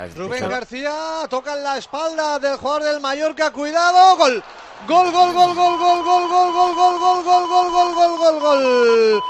Rubén García toca en la espalda del jugador del Mallorca, cuidado, gol. Gol, gol, gol, gol, gol, gol, gol, gol, gol, gol, gol, gol, gol, gol, gol, gol.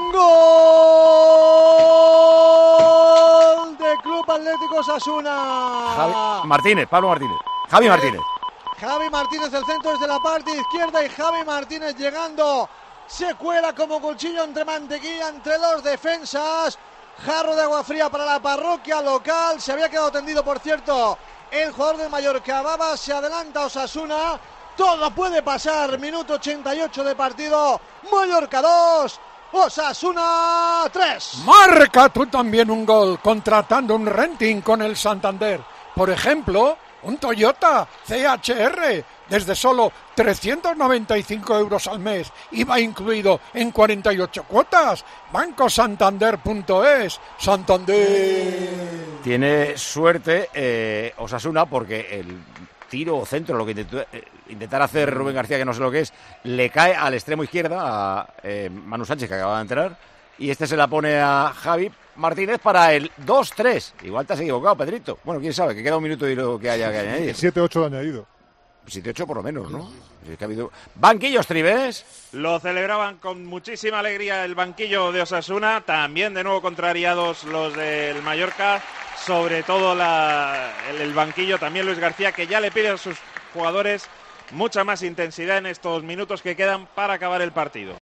Gol de Club Atlético Osasuna. Pablo Martínez. Javi Martínez. Javi Martínez, el centro desde la parte izquierda y Javi Martínez llegando. Se cuela como cuchillo entre mantequilla entre los defensas. Jarro de agua fría para la parroquia local. Se había quedado tendido, por cierto, el jugador del Mallorca. Baba, se adelanta Osasuna. Todo puede pasar. Minuto 88 de partido. Mallorca 2, Osasuna 3. Marca tú también un gol contratando un renting con el Santander. Por ejemplo, un Toyota CHR desde solo 395 euros al mes. IVA incluido en 48 cuotas. Bancosantander.es. Santander. Tiene suerte Osasuna porque el tiro o centro, lo que intentar hacer Rubén García, que no sé lo que es, le cae al extremo izquierda a Manu Sánchez, que acaba de entrar, y este se la pone a Javi Martínez para el 2-3. Igual te has equivocado, Pedrito. Bueno, quién sabe, que queda un minuto y lo que haya que añadir. 7-8 de añadido. 7-8 por lo menos, ¿no? Es que ha habido... Banquillos, Tribes. Lo celebraban con muchísima alegría el banquillo de Osasuna, también de nuevo contrariados los del Mallorca, sobre todo el banquillo, también Luis García, que ya le pide a sus jugadores mucha más intensidad en estos minutos que quedan para acabar el partido.